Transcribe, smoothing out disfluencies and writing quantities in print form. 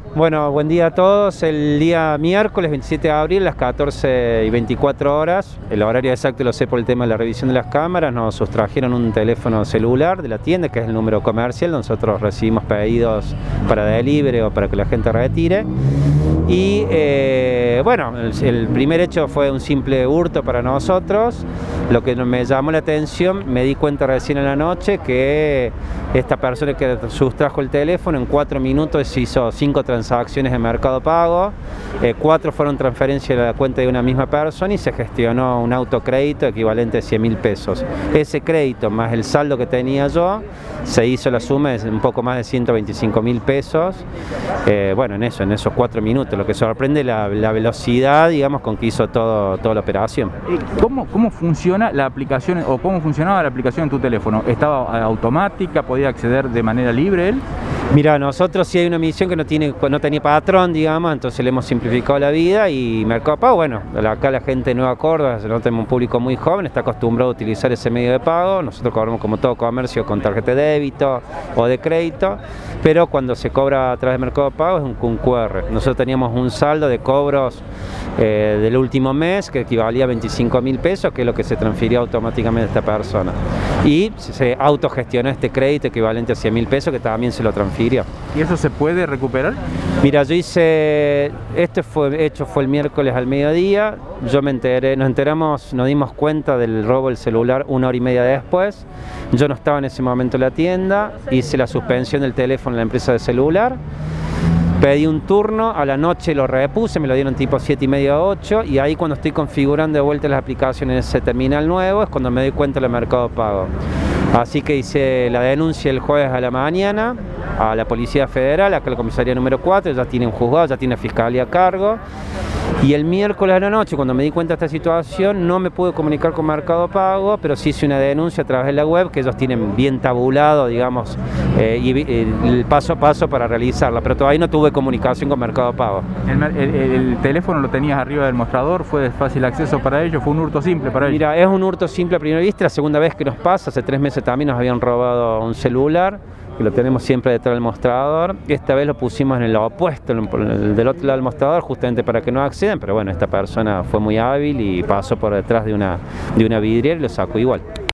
Bueno, buen día a todos. El día miércoles 27 de abril, a las 14:24, el horario exacto lo sé por el tema de la revisión de las cámaras, nos sustrajeron un teléfono celular de la tienda, que es el número comercial. Nosotros recibimos pedidos para delivery o para que la gente retire. Y bueno, el primer hecho fue un simple hurto para nosotros. Lo que me llamó la atención, me di cuenta recién en la noche que esta persona que sustrajo el teléfono en 4 minutos hizo 5 transacciones de Mercado Pago, 4 fueron transferencias a la cuenta de una misma persona y se gestionó un autocrédito equivalente a 100.000 pesos. Ese crédito más el saldo que tenía yo, se hizo la suma de un poco más de 125.000 pesos. Bueno, en esos 4 minutos, lo que sorprende la velocidad, digamos, con que hizo toda la operación. ¿Cómo funciona la aplicación o cómo funcionaba la aplicación en tu teléfono? ¿Estaba automática? ¿Podía acceder de manera libre él? Mira, nosotros sí hay una misión que no tenía patrón, digamos, entonces le hemos simplificado la vida. Y Mercado Pago, bueno, acá la gente de Nueva Córdoba, no tenemos un público muy joven, está acostumbrado a utilizar ese medio de pago. Nosotros cobramos como todo comercio con tarjeta de débito o de crédito, pero cuando se cobra a través de Mercado Pago es un QR. Nosotros teníamos un saldo de cobros del último mes que equivalía a 25.000 pesos, que es lo que se transfirió automáticamente a esta persona. Y se autogestionó este crédito equivalente a 100.000 pesos, que también se lo transfirió. ¿Y eso se puede recuperar? Mira, yo hice, fue el miércoles al mediodía. Yo nos dimos cuenta del robo del celular 1 hora y media después. Yo no estaba en ese momento en la tienda, hice la suspensión del teléfono en la empresa de celular. Pedí un turno, a la noche lo repuse, me lo dieron tipo 7:30 a 8, y ahí cuando estoy configurando de vuelta las aplicaciones en ese terminal nuevo es cuando me doy cuenta del Mercado Pago. Así que hice la denuncia el jueves a la mañana a la Policía Federal, acá la comisaría número 4, ya tiene un juzgado, ya tiene fiscalía a cargo. Y el miércoles a la noche, cuando me di cuenta de esta situación, no me pude comunicar con Mercado Pago, pero sí hice una denuncia a través de la web, que ellos tienen bien tabulado, digamos, el paso a paso para realizarla, pero todavía no tuve comunicación con Mercado Pago. ¿El teléfono lo tenías arriba del mostrador? ¿Fue de fácil acceso para ellos? ¿Fue un hurto simple para ellos? Mira, es un hurto simple a primera vista, la segunda vez que nos pasa. Hace 3 meses también nos habían robado un celular, que lo tenemos siempre detrás del mostrador. Esta vez lo pusimos en el opuesto, del otro lado del mostrador, justamente para que no accedan, pero bueno, esta persona fue muy hábil y pasó por detrás de una vidriera y lo sacó igual.